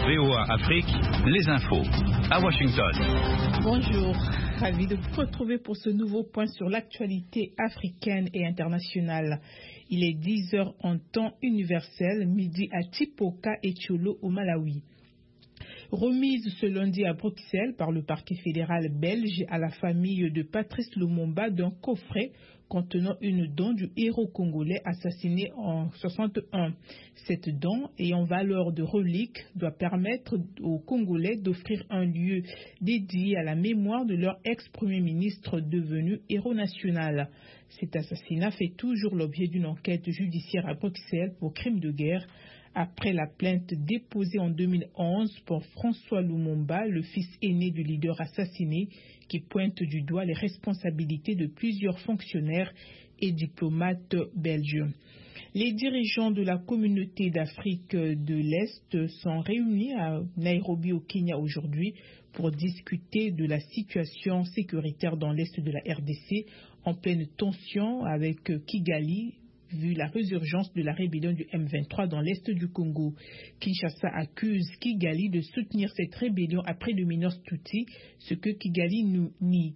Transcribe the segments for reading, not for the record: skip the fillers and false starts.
VOA Afrique, les infos. À Washington. Bonjour, ravi de vous retrouver pour ce nouveau point sur l'actualité africaine et internationale. Il est 10h en temps universel, midi à Tipoka et Tcholo au Malawi. Remise ce lundi à Bruxelles par le parquet fédéral belge à la famille de Patrice Lumumba d'un coffret contenant une dent du héros congolais assassiné en 61. Cette dent, ayant valeur de relique, doit permettre aux Congolais d'offrir un lieu dédié à la mémoire de leur ex-premier ministre devenu héros national. Cet assassinat fait toujours l'objet d'une enquête judiciaire à Bruxelles pour crime de guerre, après la plainte déposée en 2011 pour François Lumumba, le fils aîné du leader assassiné, qui pointe du doigt les responsabilités de plusieurs fonctionnaires et diplomates belges. Les dirigeants de la communauté d'Afrique de l'Est sont réunis à Nairobi au Kenya aujourd'hui pour discuter de la situation sécuritaire dans l'Est de la RDC en pleine tension avec Kigali, vu la résurgence de la rébellion du M23 dans l'est du Congo. Kinshasa accuse Kigali de soutenir cette rébellion après le mineur Tutsi, ce que Kigali nie.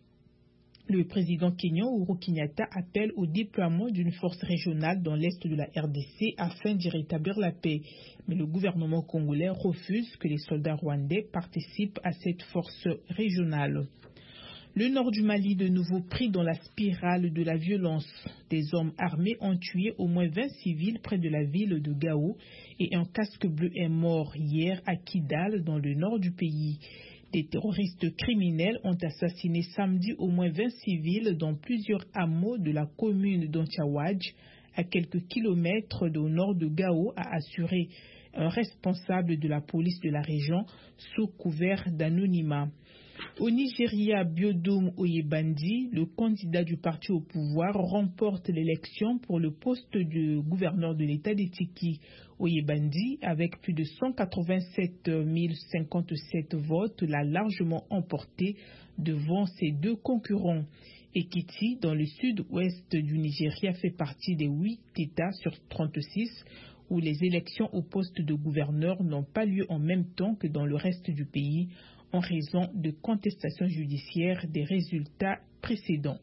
Le président kenyan Uhuru Kenyatta appelle au déploiement d'une force régionale dans l'est de la RDC afin d'y rétablir la paix. Mais le gouvernement congolais refuse que les soldats rwandais participent à cette force régionale. Le nord du Mali, de nouveau pris dans la spirale de la violence. Des hommes armés ont tué au moins 20 civils près de la ville de Gao et un casque bleu est mort hier à Kidal, dans le nord du pays. Des terroristes criminels ont assassiné samedi au moins 20 civils dans plusieurs hameaux de la commune d'Antiawadj, à quelques kilomètres au nord de Gao, a assuré un responsable de la police de la région sous couvert d'anonymat. Au Nigeria, Biodun Oyebandi, le candidat du parti au pouvoir, remporte l'élection pour le poste de gouverneur de l'État d'Etiki. Oyebandi, avec plus de 187 057 votes, l'a largement emporté devant ses deux concurrents. Ekiti, dans le sud-ouest du Nigeria, fait partie des 8 États sur 36 où les élections au poste de gouverneur n'ont pas lieu en même temps que dans le reste du pays, en raison de contestations judiciaires des résultats précédents.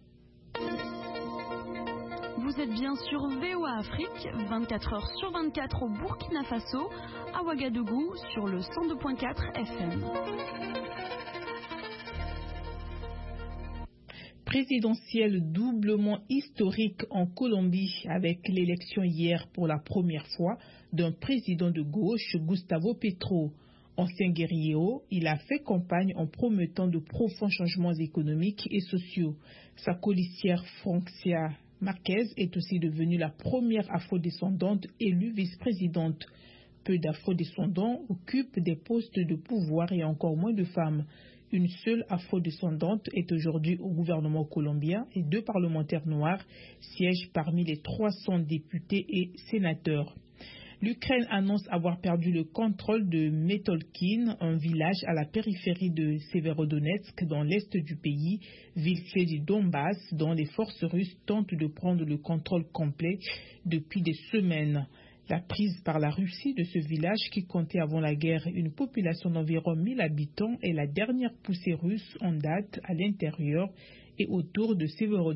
Vous êtes bien sur VOA Afrique, 24h sur 24 au Burkina Faso, à Ouagadougou sur le 102.4 FM. Présidentielle doublement historique en Colombie avec l'élection hier pour la première fois d'un président de gauche, Gustavo Petro. Ancien guerrier, il a fait campagne en promettant de profonds changements économiques et sociaux. Sa colistière Francia Marquez est aussi devenue la première afrodescendante élue vice-présidente. Peu d'afrodescendants occupent des postes de pouvoir et encore moins de femmes. Une seule afrodescendante est aujourd'hui au gouvernement colombien et 2 parlementaires noirs siègent parmi les 300 députés et sénateurs. L'Ukraine annonce avoir perdu le contrôle de Metolkin, un village à la périphérie de Severodonetsk dans l'est du pays, ville clé du Donbass, dont les forces russes tentent de prendre le contrôle complet depuis des semaines. La prise par la Russie de ce village, qui comptait avant la guerre une population d'environ 1000 habitants, est la dernière poussée russe en date à l'intérieur et autour de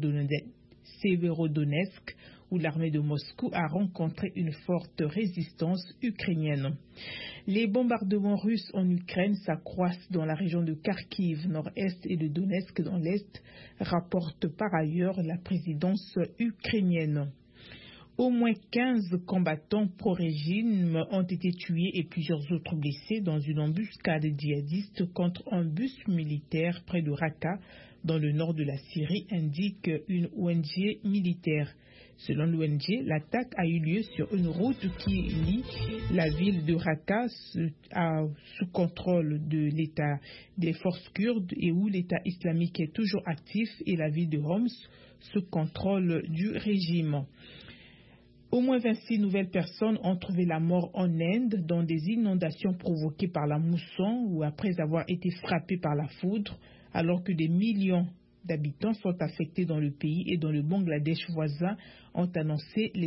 Severodonetsk, où l'armée de Moscou a rencontré une forte résistance ukrainienne. Les bombardements russes en Ukraine s'accroissent dans la région de Kharkiv, nord-est, et de Donetsk dans l'est, rapporte par ailleurs la présidence ukrainienne. Au moins 15 combattants pro-régime ont été tués et plusieurs autres blessés dans une embuscade djihadiste contre un bus militaire près de Raqqa, dans le nord de la Syrie, indique une ONG militaire. Selon l'ONG, l'attaque a eu lieu sur une route qui lie la ville de Raqqa sous contrôle de l'État des forces kurdes et où l'État islamique est toujours actif, et la ville de Homs sous contrôle du régime. Au moins 26 nouvelles personnes ont trouvé la mort en Inde dans des inondations provoquées par la mousson ou après avoir été frappées par la foudre, alors que des millions d'habitants sont affectés dans le pays et dans le Bangladesh voisin, ont annoncé les